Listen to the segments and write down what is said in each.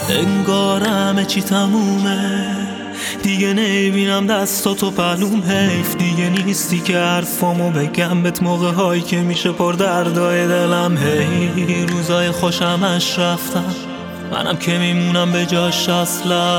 انگار همه چی تمومه، دیگه نمیبینم دستاتو پلوم. حیف دیگه نیستی که حرفامو بگم بهت موقع هایی که میشه پر دردای دلم. هی روزای خوشمش رفتم، منم که میمونم به جاش اصلا.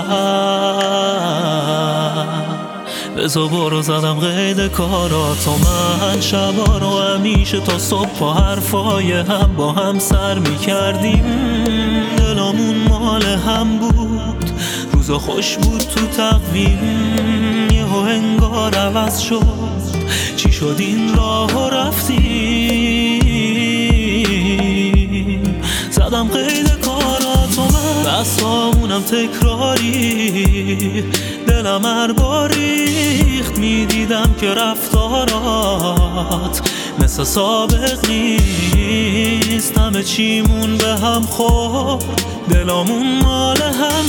بزا برو زدم قید کاراتو، من شبا رو همیشه تا صبح با حرفای هم با هم سر میکردیم. دلامون مال هم بود، روزا خوش بود تو تقویم. یهو انگار عوض شد، چی شد این راه رفتیم. زدم قید کاراتو، من دستامونم تکراری، دلم هر بار ریخت. میدیدم که رفتارات مثل سابق نیست، همه چیمون به هم خورد، دلامون مال هم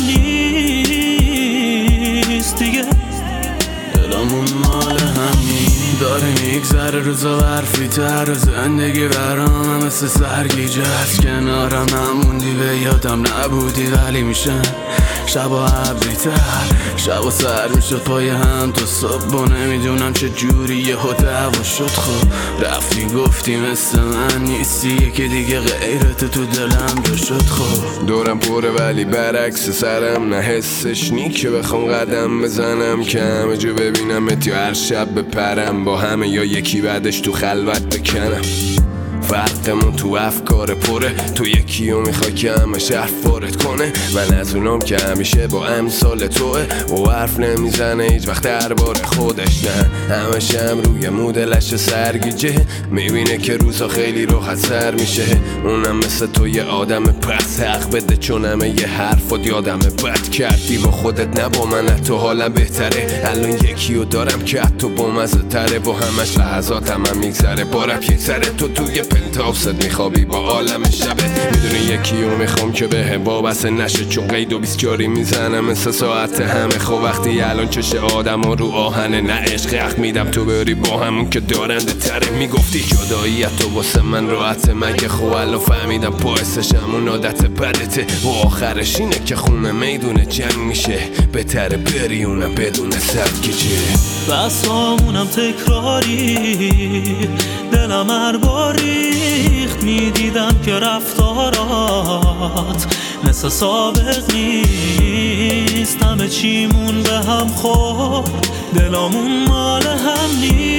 نیست دیگه، دلامون مال هم نیست. داره میگذره روزا برفی تر، زندگی برام مثل سرگیجه است. کنارم نموندی، به یادم نبودی، ولی میشن شبا ابری تر، شبا سر میشد پای هم تا صبح و نمیدونم چه جوری یهو دعوا شد. خب رفتی گفتی مثل من نیستی، یکی دیگه غیرت تو دلم جا شد. خب دورم پره ولی برعکس سرم، نه حسش نیک که بخوام قدم بزنم، که همه جو ببینم یا هر شب بپرم با همه، یا یکی بعدش تو خلوت بکنم. فرقمون تو افکار پره، تو یکی رو میخوای که همش حرف وارد کنه، من از اونام که همیشه با امثال توه و حرف نمیزنه هیچ وقت درباره خودش. نه همش هم روی مدلش سرگیجه، میبینه که روزا خیلی راحت سر میشه. اونم مثل تو یه آدم پس حق بده، چون همه یه حرفات یادم بد کردی با خودت، نه با من. تو حالم بهتره الان، یکی رو دارم که حتی با مزه تره، با همش لحظات هم میگذره. بارم یک سره تو توی پنتاوست میخوابی با عالم شبه، میدونی یکی رو میخوام که به هم وابسته نشه، چون قید و بیسکاری میزنم مثل ساعت همه. خب وقتی الان چش آدم ها رو آهنه، نه عشق حق میدم تو بری با همون که دارنده تره. میگفتی جداییت تو واسه من راحته، مگه خب الان فهمیدم باعثش همون عادت بدته، و آخرش اینه که خونه میدونه جنگ میشه، بهتره بری اونم بدون سرگیجه. بسامونم تکراری، دلم هر بار ریخت. میدیدم که رفتارات مثل سابق نیست، همه چیمون به هم خورد، دلامون مال هم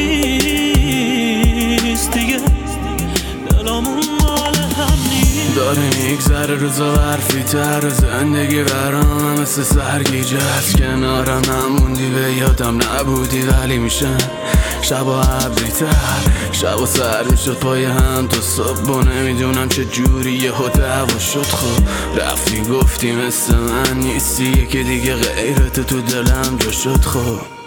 نیست دیگه، دلامون مال هم نیست. داره میگذره روزا برفی تر، زندگی برام مثل سرگیجه است. کنارم نموندی، به یادم نبودی، ولی میشن شبا ابری تر، شبا سر میشد پای هم تا صبح و نمیدونم چه جوری یهو دعوا شد. خب رفتی گفتی مثل من نیستی، یکی دیگه غیرت تو دلم جا شد. خب